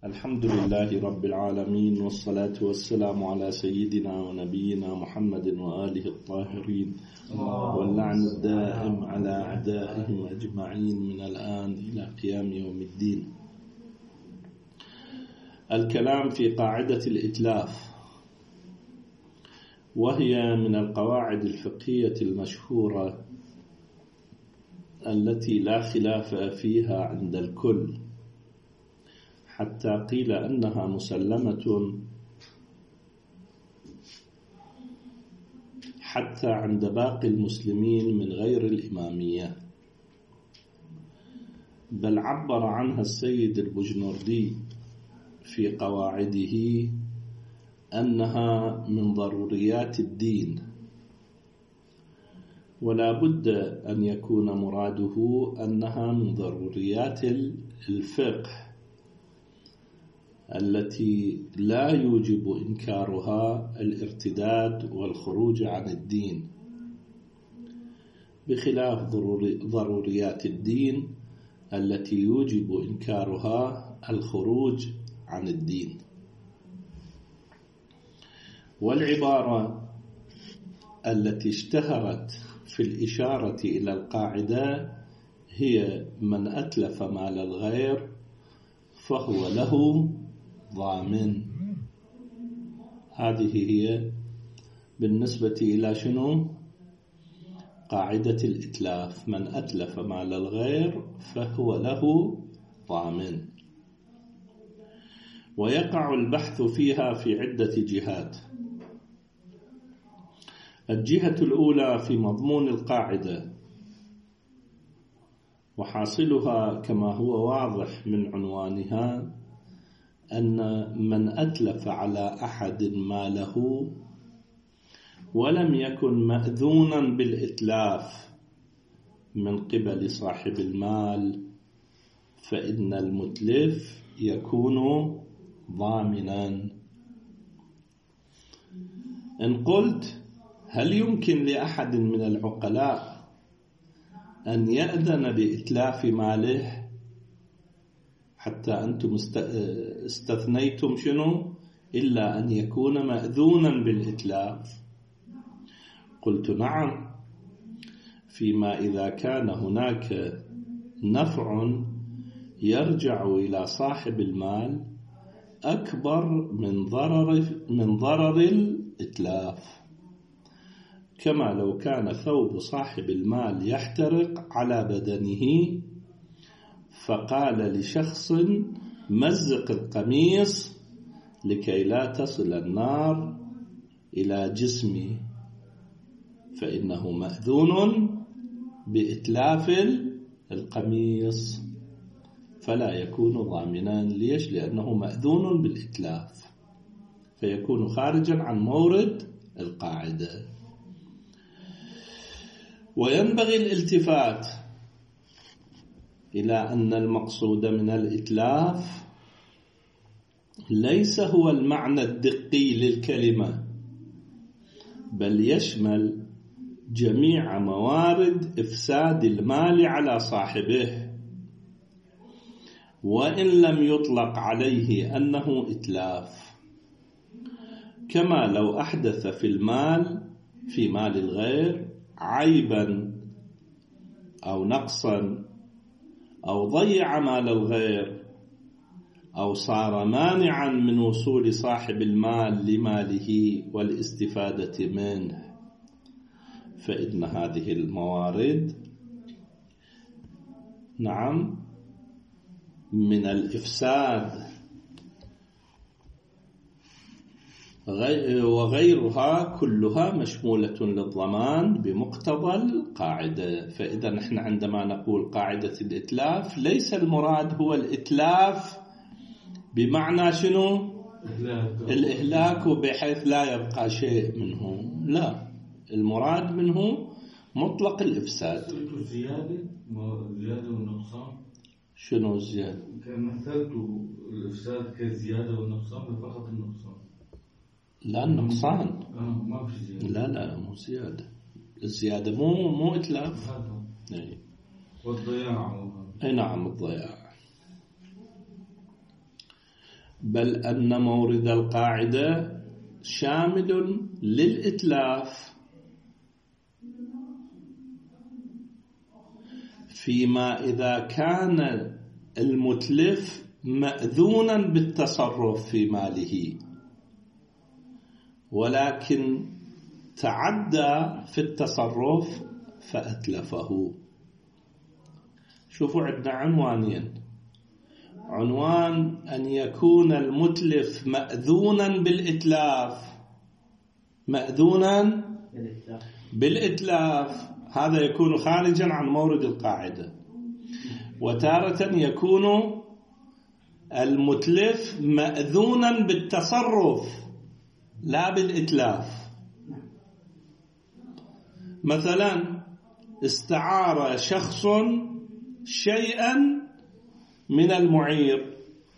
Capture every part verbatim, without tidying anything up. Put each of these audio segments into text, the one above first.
الحمد لله رب العالمين، والصلاة والسلام على سيدنا ونبينا محمد وآله الطاهرين، واللعن الدائم على أعدائهم أجمعين من الآن إلى قيام يوم الدين. الكلام في قاعدة الإتلاف، وهي من القواعد الفقهية المشهورة التي لا خلاف فيها عند الكل، حتى قيل أنها مسلمة حتى عند باقي المسلمين من غير الإمامية، بل عبر عنها السيد البجنوردي في قواعده أنها من ضروريات الدين، ولا بد أن يكون مراده أنها من ضروريات الفقه التي لا يوجب إنكارها الارتداد والخروج عن الدين، بخلاف ضروريات الدين التي يوجب إنكارها الخروج عن الدين. والعبارة التي اشتهرت في الإشارة إلى القاعدة هي: من أتلف مال الغير فهو له ضامن. هذه هي بالنسبة إلى شنو؟ قاعدة الإتلاف: من أتلف مال الغير فهو له ضامن. ويقع البحث فيها في عدة جهات. الجهة الأولى في مضمون القاعدة، وحاصلها كما هو واضح من عنوانها أن من أتلف على أحد ماله ولم يكن مأذونا بالإتلاف من قبل صاحب المال فإن المتلف يكون ضامنا. إن قلت: هل يمكن لأحد من العقلاء أن يأذن بإتلاف ماله؟ حتى أنتم استثنيتم شنو؟ إلا أن يكون مأذونا بالإتلاف. قلت: نعم، فيما إذا كان هناك نفع يرجع إلى صاحب المال أكبر من ضرر من ضرر الإتلاف، كما لو كان ثوب صاحب المال يحترق على بدنه فقال لشخص: مزق القميص لكي لا تصل النار إلى جسمي، فإنه مأذون بإتلاف القميص فلا يكون ضامنا. ليش؟ لأنه مأذون بالإتلاف، فيكون خارجا عن مورد القاعدة. وينبغي الالتفات إلى أن المقصود من الإتلاف ليس هو المعنى الدقي للكلمة، بل يشمل جميع موارد إفساد المال على صاحبه، وإن لم يطلق عليه أنه إتلاف، كما لو أحدث في المال في مال الغير عيبا أو نقصا، أو ضيع مال الغير، أو صار مانعا من وصول صاحب المال لماله والاستفادة منه، فإن هذه الموارد نعم من الإفساد، وغيرها كلها مشمولة للضمان بمقتضى القاعدة. فإذا نحن عندما نقول قاعدة الإتلاف ليس المراد هو الإتلاف بمعنى شنو؟ الإهلاك بحيث لا يبقى شيء منه، لا، المراد منه مطلق الإفساد. الزيادة زيادة والنقصان. شنو الزيادة؟ كان مثلت الإفساد كالزيادة والنقصان، فقط النقصان. لا، النقصان آه ما في زيادة. لا لا مو زيادة، الزيادة مو مو إتلاف. أي. والضياع. أي نعم، الضياع. بل أن مورد القاعدة شامل للإتلاف فيما إذا كان المتلف مأذونا بالتصرف في ماله ولكن تعدى في التصرف فأتلفه. شوفوا عندنا عنوانين: عنوان أن يكون المتلف مأذونا بالإتلاف، مأذونا بالإتلاف هذا يكون خارجا عن مورد القاعدة. وتارة يكون المتلف مأذونا بالتصرف لا بالإتلاف. مثلا استعار شخص شيئا من المعير،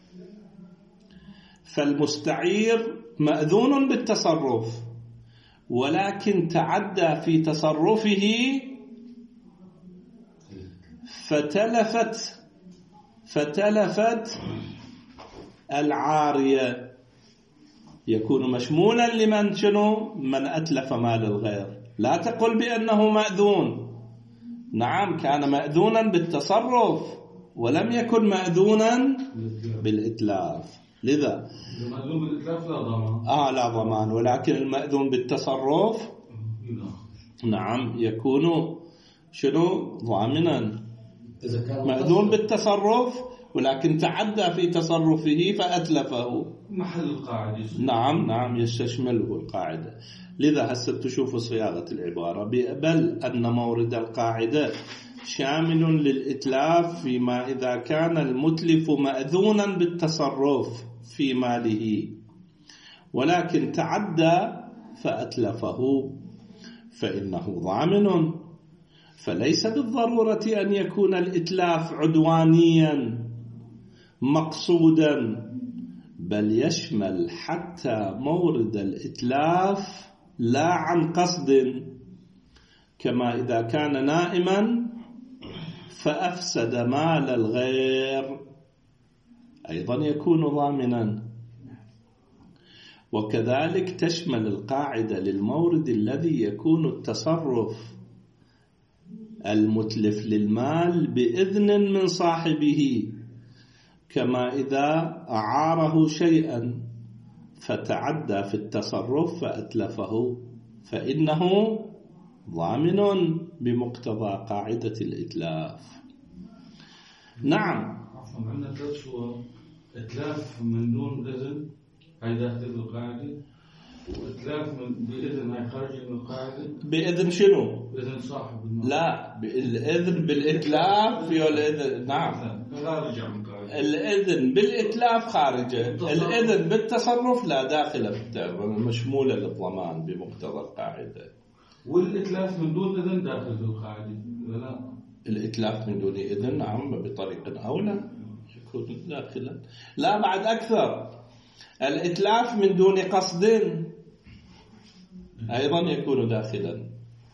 فالمستعير مأذون بالتصرف ولكن تعدى في تصرفه فتلفت فتلفت العارية، يكون مشمولا لمن شنو؟ من أتلف مال الغير. لا تقل بأنه مأذون، نعم كان مأذونا بالتصرف ولم يكن مأذونا بالإتلاف. لذا المأذون بالإتلاف لا ضمان. آه لا ضمان، ولكن المأذون بالتصرف نعم يكون شنو؟ ضامنا. مأذون بالتصرف ولكن تعدى في تصرفه فأتلفه. محل القاعدة. نعم نعم يستشمله القاعدة. لذا هسه تشوفوا صياغة العبارة: بل أن مورد القاعدة شامل للإتلاف فيما إذا كان المتلف مأذونا بالتصرف في ماله ولكن تعدى فأتلفه فإنه ضامن. فليس بالضرورة أن يكون الإتلاف عدوانيا مقصودا، بل يشمل حتى مورد الإتلاف لا عن قصد، كما إذا كان نائما فأفسد مال الغير أيضا يكون ضامنا. وكذلك تشمل القاعدة للمورد الذي يكون التصرف المتلف للمال بإذن من صاحبه، كما إذا أعاره شيئا فتعدى في التصرف فأتلفه فإنه ضامن بمقتضى قاعدة الإتلاف. نعم. عفوا، عندنا ثلاث صور: إتلاف من دون إذن هاي داخل القاعدة، وإتلاف من بإذن هاي خارج من القاعدة. بإذن شنو؟ بإذن صاحب المال. لا، الإذن بالإتلاف في الإذن. نعم خارج عن القاعدة. الإذن بالإتلاف خارجه، الإذن بالتصرف لا داخله مشمولة للضمان بمقتضى القاعدة. والإتلاف من دون إذن داخل في القاعدة لا؟ الإتلاف من دون إذن نعم بطريقة أولى يكون داخلا. لا بعد أكثر، الإتلاف من دون قصد أيضا يكون داخلا.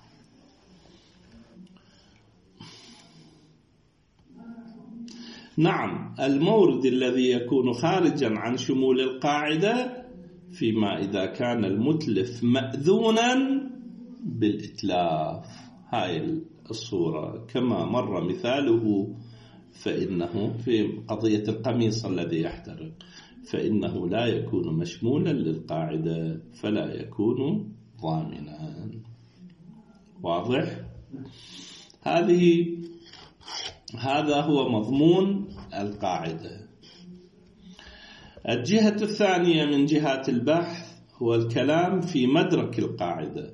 نعم، المورد الذي يكون خارجا عن شمول القاعدة فيما إذا كان المتلف مأذونا بالإتلاف. هاي الصورة كما مر مثاله، فإنه في قضية القميص الذي يحترق فإنه لا يكون مشمولا للقاعدة فلا يكون ضامنا. واضح؟ هذه هذا هو مضمون القاعدة. الجهة الثانية من جهات البحث هو الكلام في مدرك القاعدة.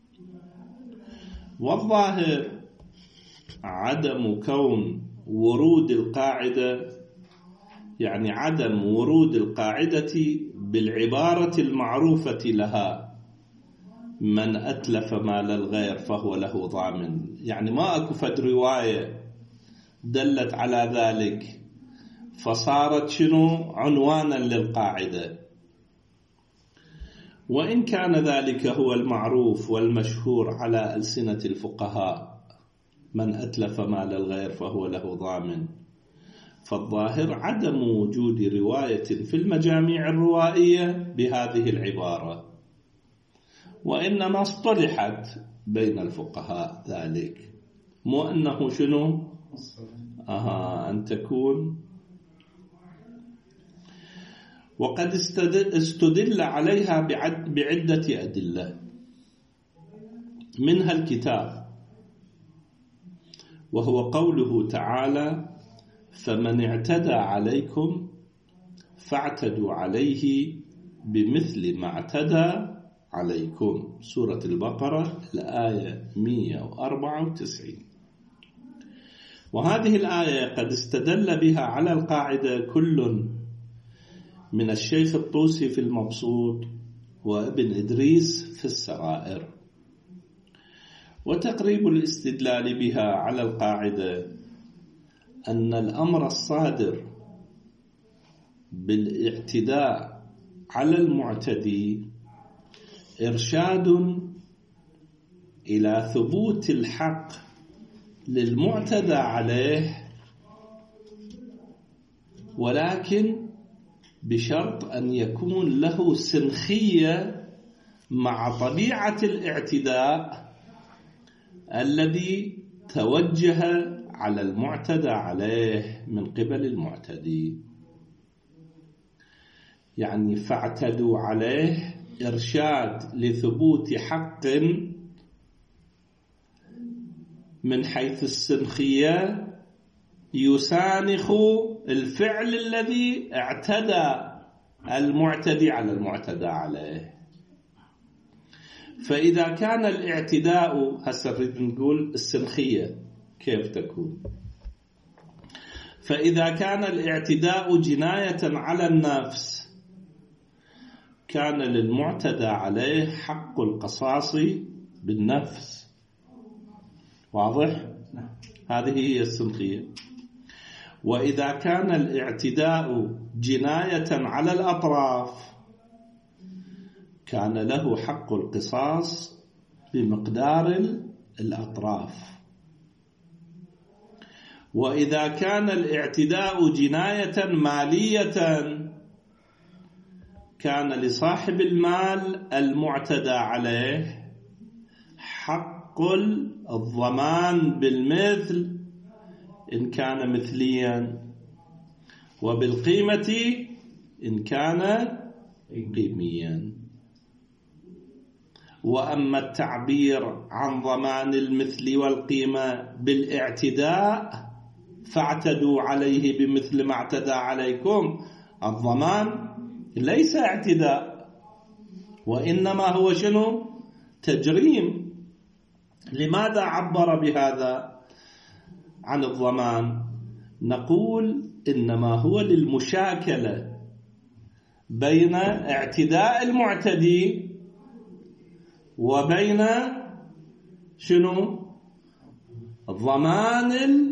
والظاهر عدم كون ورود القاعدة، يعني عدم ورود القاعدة بالعبارة المعروفة لها: من أتلف مال الغير فهو له ضامن، يعني ما أكو فد رواية دلت على ذلك فصارت شنو؟ عنوانا للقاعدة. وإن كان ذلك هو المعروف والمشهور على ألسنة الفقهاء: من أتلف مال الغير فهو له ضامن، فالظاهر عدم وجود رواية في المجاميع الروائية بهذه العبارة، وإنما اصطلحت بين الفقهاء ذلك، مو أنه شنو أها أن تكون. وقد استدل عليها بعدة أدلة، منها الكتاب، وهو قوله تعالى: فمن اعتدى عليكم فاعتدوا عليه بمثل ما اعتدى عليكم، سورة البقرة الآية مئة وأربعة وتسعين. وهذه الآية قد استدل بها على القاعدة كل من الشيخ الطوسي في المبسوط وابن إدريس في السرائر. وتقريب الاستدلال بها على القاعدة أن الأمر الصادر بالاعتداء على المعتدي إرشاد إلى ثبوت الحق للمعتدى عليه، ولكن بشرط أن يكون له سنخية مع طبيعة الاعتداء الذي توجه على المعتدى عليه من قبل المعتدي. يعني فاعتدوا عليه إرشاد لثبوت حق من حيث السنخية يسانخ الفعل الذي اعتدى المعتدي على المعتدى عليه. فإذا كان الاعتداء، هسه نريد نقول السنخية كيف تكون. فإذا كان الاعتداء جناية على النفس كان للمعتدى عليه حق القصاص بالنفس. واضح؟ هذه هي السنخية. وإذا كان الاعتداء جناية على الأطراف كان له حق القصاص بمقدار الأطراف. وإذا كان الاعتداء جناية مالية كان لصاحب المال المعتدى عليه حق الضمان بالمثل إن كان مثليا، وبالقيمة إن كان قيميا. وأما التعبير عن ضمان المثل والقيمة بالاعتداء فاعتدوا عليه بمثل ما اعتدى عليكم، الضمان ليس اعتداء، وإنما هو شنو؟ تجريم. لماذا عبر بهذا عن الضمان؟ نقول إنما هو للمشاكلة بين اعتداء المعتدي وبين شنو؟ ضمان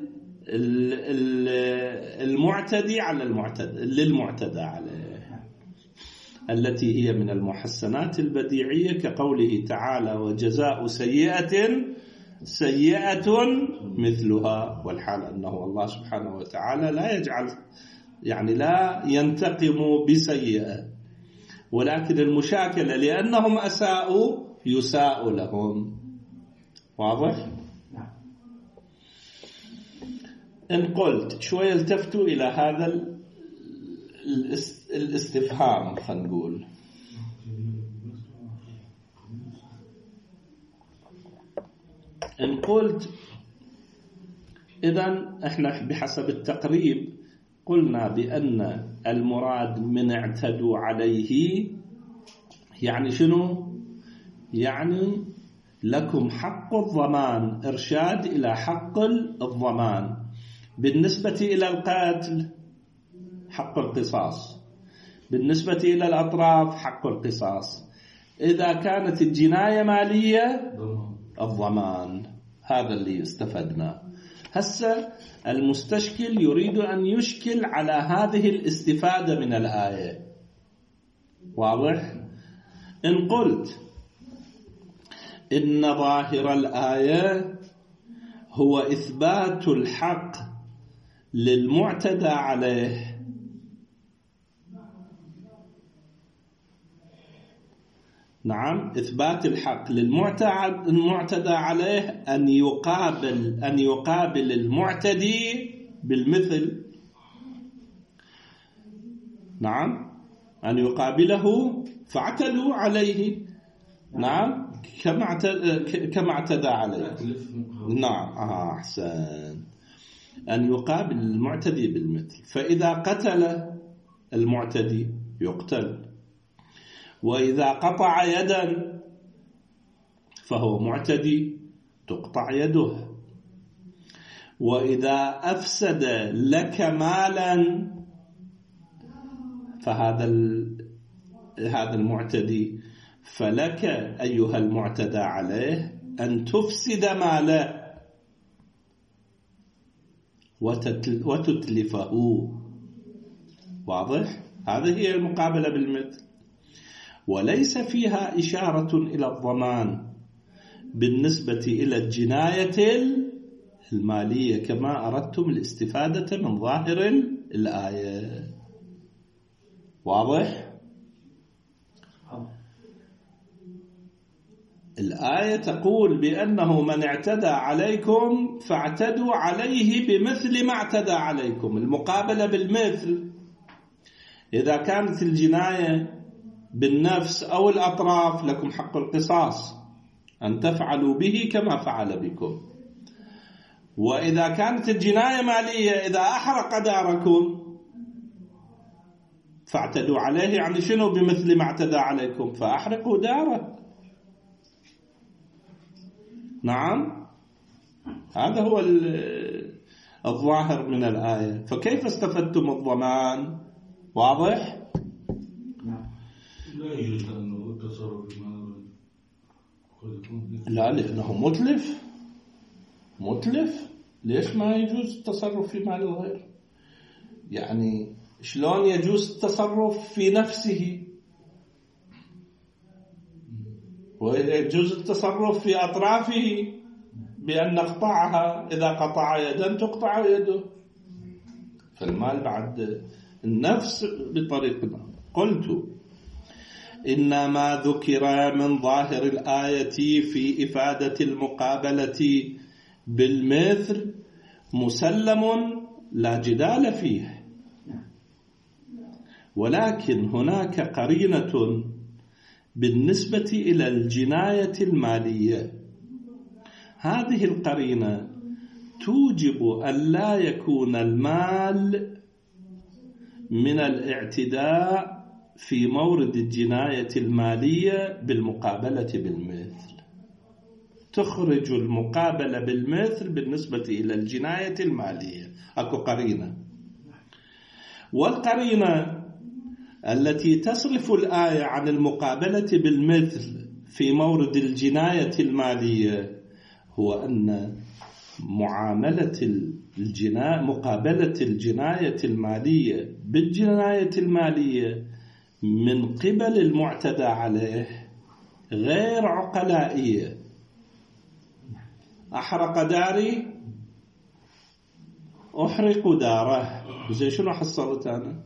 المعتدي على المعتدى للمعتدى عليه، التي هي من المحسنات البديعية كقوله تعالى: وجزاء سيئة سيئة مثلها. والحال أنه الله سبحانه وتعالى لا يجعل يعني لا ينتقم بسيئة، ولكن المشاكلة لأنهم أساءوا يساء لهم. واضح؟ إن قلت شوية التفتوا إلى هذا الاستفهام، خلينا نقول إن قلت إذن إحنا بحسب التقريب قلنا بأن المراد من اعتدوا عليه يعني شنو؟ يعني لكم حق الضمان، إرشاد إلى حق الضمان. بالنسبة إلى القتل حق القصاص، بالنسبة إلى الأطراف حق القصاص. إذا كانت الجناية مالية الضمان. هذا اللي استفدنا. هسه المستشكل يريد أن يشكل على هذه الاستفادة من الآية. واضح؟ إن قلت إن ظاهر الآية هو إثبات الحق للمعتدى عليه نعم إثبات الحق للمعتدى عليه أن يقابل أن يقابل المعتدي بالمثل نعم أن يقابله فاعتدوا عليه نعم كما كما اعتدى عليه نعم آه أحسن أن يقابل المعتدي بالمثل فإذا قتل المعتدي يقتل وإذا قطع يدا فهو معتدي تقطع يده وإذا أفسد لك مالا فهذا هذا المعتدي فلك أيها المعتدى عليه أن تفسد ماله وتتلفه واضح؟ هذه هي المقابلة بالمثل وليس فيها إشارة إلى الضمان بالنسبة إلى الجناية المالية كما أردتم الاستفادة من ظاهر الآية واضح؟ الآية تقول بأنه من اعتدى عليكم فاعتدوا عليه بمثل ما اعتدى عليكم المقابلة بالمثل إذا كانت الجناية بالنفس أو الأطراف لكم حق القصاص أن تفعلوا به كما فعل بكم وإذا كانت الجناية مالية إذا أحرق داركم فاعتدوا عليه يعني شنو بمثل ما اعتدى عليكم فأحرقوا داره نعم هذا هو الظاهر من الآية فكيف استفدتم الضمان واضح؟ لا يجوز أنه التصرف في مال لا لأنه متلف متلف ليش ما يجوز التصرف في مال الغير يعني شلون يجوز التصرف في نفسه ويجوز التصرف في أطرافه بأن نقطعها إذا قطع يدا تقطع يده فالمال بعد النفس بطريقنا قلت إنما ذكر من ظاهر الآية في إفادة المقابلة بالمثل مسلم لا جدال فيه ولكن هناك قرينة بالنسبة إلى الجناية المالية هذه القرينة توجب أن لا يكون المال من الاعتداء في مورد الجناية المالية بالمقابلة بالمثل تخرج المقابلة بالمثل بالنسبة إلى الجناية المالية أكو قرينة والقرينة التي تصرف الآية عن المقابلة بالمثل في مورد الجناية المالية هو أن معاملة الجناية مقابلة الجناية المالية بالجناية المالية من قبل المعتدى عليه غير عقلائية أحرق داري أحرق داره زي شنو حصلت أنا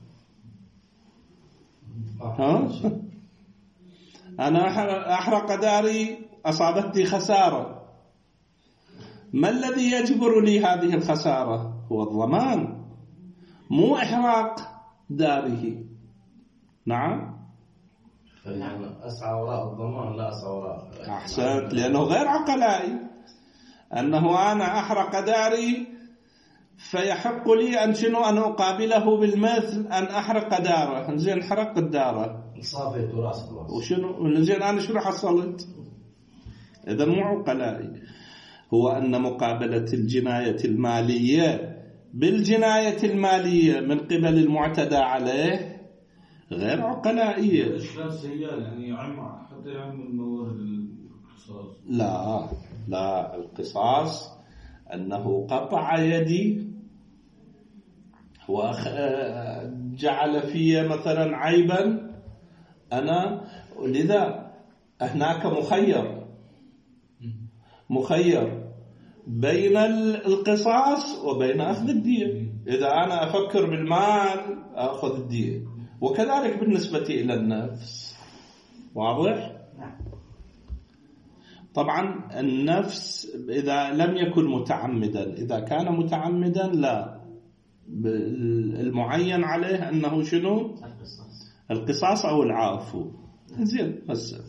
ها؟ أنا أحرق داري أصابتني خسارة ما الذي يجبر لي هذه الخسارة هو الضمان مو إحراق داره نعم يعني أسعى وراء الضمان لا أسعى وراء أحسنت لأنه غير عقلائي أنه أنا أحرق داري فيحق لي أن شنو أن أقابله بالمثل أن أحرق داره زين حرق الدارة صافي تراث وشنو زين أنا شنو حصلت إذا مو عقلائي هو أن مقابلة الجناية المالية بالجناية المالية من قبل المعتدى عليه غير عقلائية إشكال سيال يعني يعم حتى يعم الموارد القصاص لا لا القصاص أنه قطع يدي وجعل في مثلا عيبا أنا لذا هناك مخير مخير بين القصاص وبين أخذ الدية. إذا أنا أفكر بالمال أخذ الدية، وكذلك بالنسبة إلى النفس. واضح؟ طبعا النفس إذا لم يكن متعمدا، إذا كان متعمدا لا، المعين عليه أنه شنو؟ القصاص أو العفو. زين هسه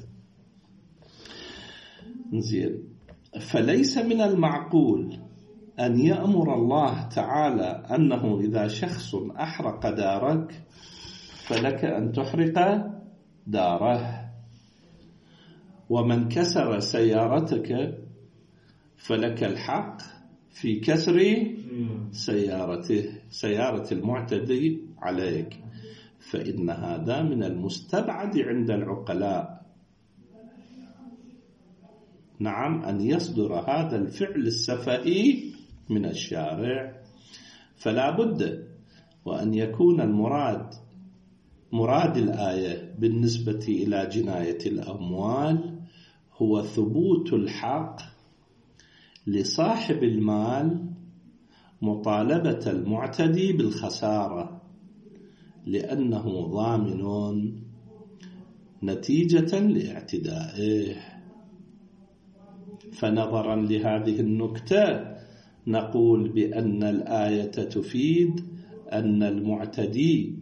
زين فليس من المعقول أن يأمر الله تعالى أنه إذا شخص أحرق دارك فلك أن تحرق داره، ومن كسر سيارتك فلك الحق في كسر سيارته، سيارة المعتدي عليك، فإن هذا من المستبعد عند العقلاء. نعم، أن يصدر هذا الفعل السفهي من الشارع، فلا بد وأن يكون المراد مراد الآية بالنسبة إلى جناية الأموال هو ثبوت الحق لصاحب المال مطالبة المعتدي بالخسارة، لأنه ضامن نتيجة لاعتدائه. فنظرا لهذه النكتة نقول بأن الآية تفيد أن المعتدي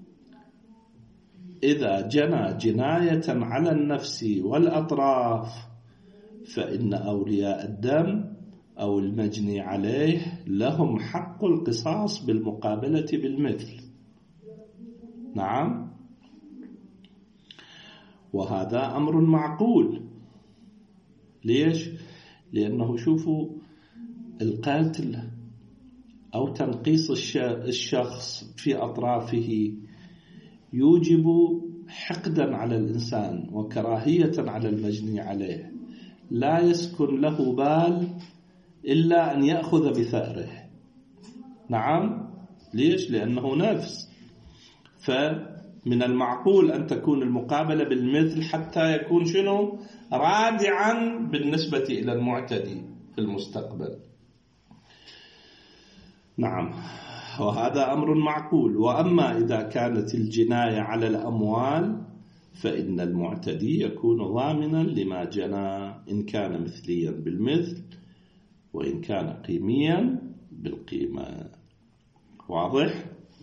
إذا جنى جناية على النفس والأطراف فإن أولياء الدم أو المجني عليه لهم حق القصاص بالمقابلة بالمثل. نعم، وهذا أمر معقول. ليش؟ لأنه شوفوا القاتل أو تنقيص الشخص في أطرافه يوجب حقدا على الإنسان وكراهية على المجني عليه، لا يسكن له بال إلا أن يأخذ بثأره. نعم، ليش؟ لأنه نفس. فمن المعقول أن تكون المقابلة بالمثل حتى يكون شنو؟ رادعا بالنسبة إلى المعتدي في المستقبل. نعم، وهذا أمر معقول. وأما إذا كانت الجناية على الأموال فإن المعتدي يكون ضامنا لما جنى إن كان مثليا بالمثل وإن كان قيميا بالقيمة. واضح؟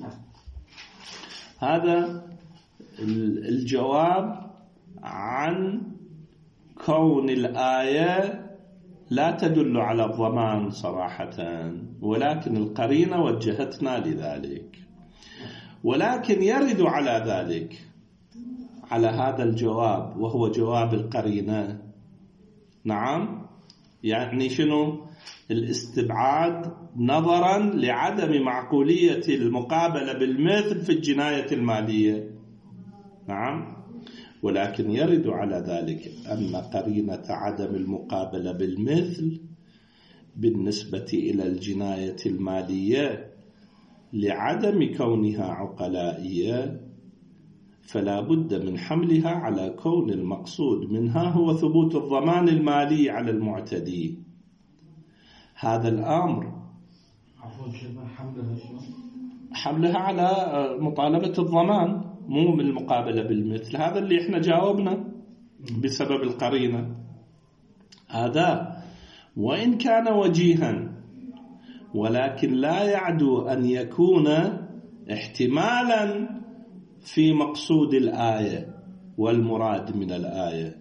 هذا الجواب عن كون الآية لا تدل على الضمان صراحة، ولكن القرينة وجهتنا لذلك. ولكن يرد على ذلك، على هذا الجواب وهو جواب القرينة. نعم، يعني شنو؟ الاستبعاد نظرا لعدم معقولية المقابلة بالمثل في الجناية المالية. نعم، ولكن يرد على ذلك أن قرينة عدم المقابلة بالمثل بالنسبة إلى الجناية المالية لعدم كونها عقلائية، فلا بد من حملها على كون المقصود منها هو ثبوت الضمان المالي على المعتدي. هذا الأمر حملها على مطالبة الضمان، مو من المقابلة بالمثل. هذا اللي احنا جاوبنا بسبب القرينة. هذا وإن كان وجيها، ولكن لا يعدو أن يكون احتمالا في مقصود الآية والمراد من الآية،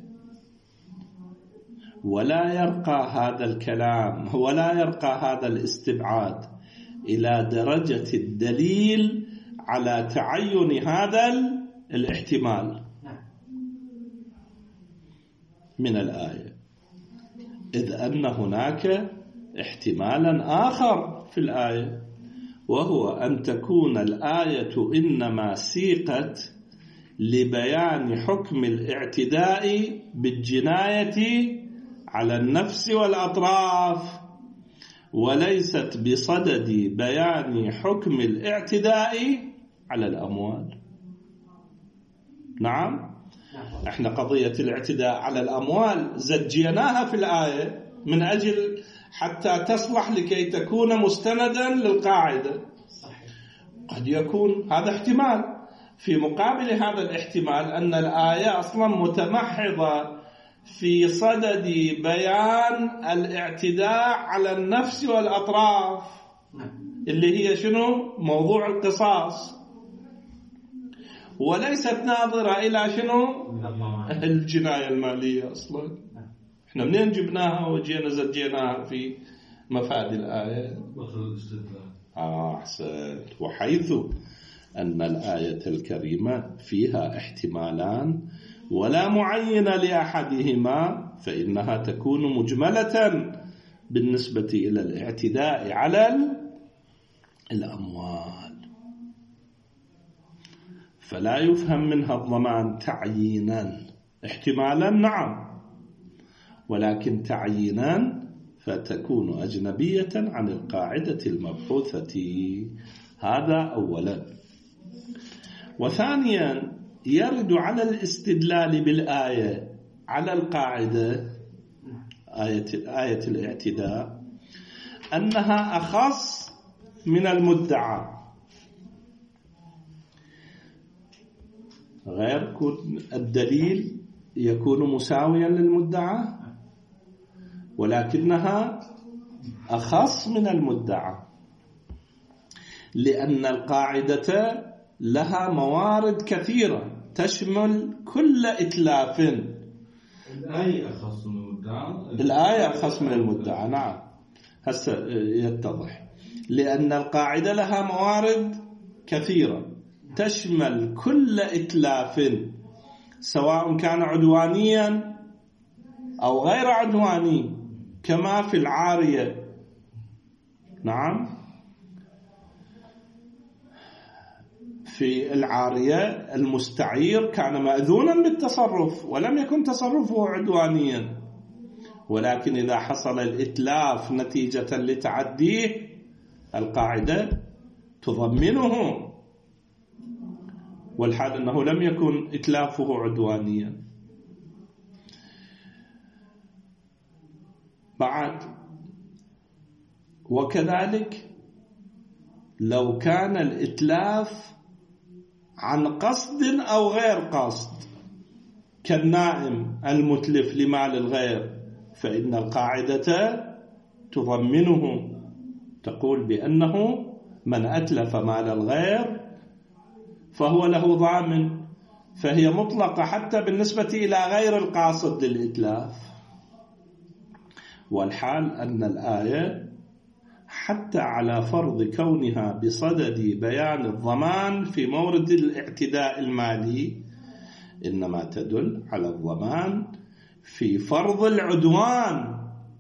ولا يرقى هذا الكلام ولا يرقى هذا الاستبعاد إلى درجة الدليل على تعين هذا الاحتمال من الآية، إذ أن هناك احتمالا آخر في الآية، وهو أن تكون الآية إنما سيقت لبيان حكم الاعتداء بالجناية على النفس والأطراف، وليست بصدد بيان حكم الاعتداء على الأموال. نعم، احنا قضية الاعتداء على الأموال زجيناها في الآية من أجل حتى تصلح لكي تكون مستندا للقاعدة. قد يكون هذا احتمال. في مقابل هذا الاحتمال أن الآية أصلا متمحضة في صدد بيان الاعتداء على النفس والأطراف اللي هي شنو؟ موضوع القصاص، وليست ناظرة إلى شنو؟ الجناية المالية. أصلا احنا منين جبناها وجينا زجيناها في مفاد الآية؟ آه أحسنت. وحيث أن الآية الكريمة فيها احتمالان ولا معين لأحدهما، فإنها تكون مجملة بالنسبة إلى الاعتداء على الأموال، فلا يفهم منها الضمان تعيينا. احتمالا نعم، ولكن تعيينا فتكون أجنبية عن القاعدة المبحوثة. هذا أولا. وثانيا يرد على الاستدلال بالآية على القاعدة آية, آية الاعتداء أنها أخص من المدعى، غير الدليل يكون مساويا للمدعى، ولكنها أخص من المدعى، لأن القاعدة لها موارد كثيرة تشمل كل إتلاف. الآية أخص من المدعى. الآية أخص من المدعى، نعم. هسه يتضح. لأن القاعدة لها موارد كثيرة تشمل كل إتلاف، سواء كان عدوانيا أو غير عدواني، كما في العارية. نعم، في العارية المستعير كان مأذونا بالتصرف ولم يكن تصرفه عدوانيا، ولكن إذا حصل الإتلاف نتيجة لتعديه القاعدة تضمنه، والحال أنه لم يكن إتلافه عدوانيا. بعد وكذلك لو كان الإتلاف عن قصد أو غير قصد، كالنائم المتلف لمال الغير، فإن القاعدة تضمنه، تقول بأنه من أتلف مال الغير فهو له ضامن، فهي مطلقة حتى بالنسبة إلى غير القاصد للإتلاف. والحال أن الآية حتى على فرض كونها بصدد بيان الضمان في مورد الاعتداء المالي إنما تدل على الضمان في فرض العدوان.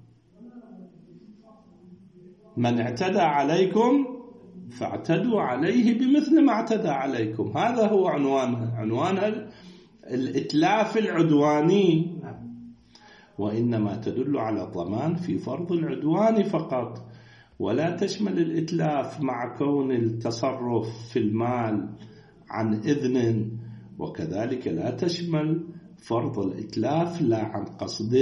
من اعتدى عليكم فاعتدوا عليه بمثل ما اعتدى عليكم. هذا هو عنوانها، عنوان الإتلاف العدواني، وإنما تدل على الضمان في فرض العدوان فقط، ولا تشمل الإتلاف مع كون التصرف في المال عن إذن، وكذلك لا تشمل فرض الإتلاف لا عن قصد.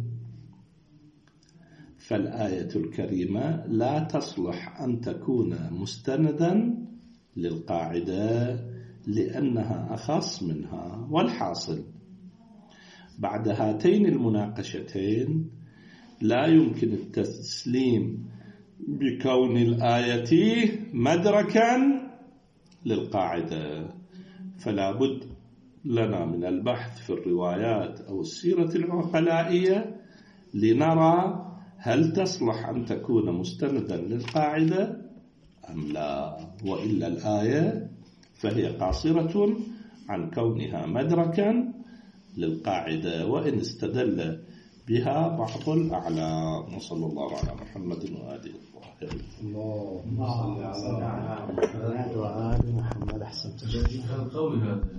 فالآية الكريمة لا تصلح أن تكون مستندا للقاعدة لأنها أخص منها. والحاصل بعد هاتين المناقشتين لا يمكن التسليم بكون الآية مدركا للقاعدة، فلا بد لنا من البحث في الروايات أو السيرة العقلائية لنرى هل تصلح أن تكون مستندا للقاعدة أم لا، وإلا الآية فهي قاصرة عن كونها مدركا للقاعدة وإن استدل بها بعض الأعلام. وصلى الله على محمد وآله الطاهرين. اللهم صل على محمد وآل محمد. أحسنت.